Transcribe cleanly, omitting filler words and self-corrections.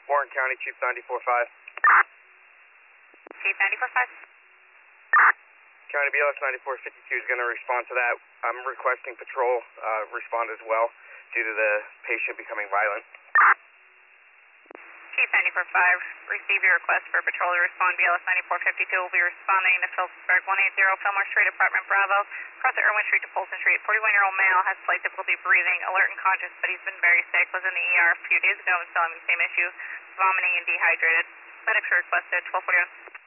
Warren County, Chief 94-5. Chief 94-5. County BLS 9452 is going to respond to that. I'm requesting patrol respond as well due to the patient becoming violent. Chief 94-5, receive your request for patrol to respond. BLS 9452 will be responding to Phillipsburg 180 Fillmore Street, Apartment Bravo. Across at Irwin Street to Polson Street. 41-year-old male has slight difficulty breathing, alert and conscious, but he's been very sick. Was in the ER a few days ago and still having the same issue, vomiting and dehydrated. Medics are requested 1241.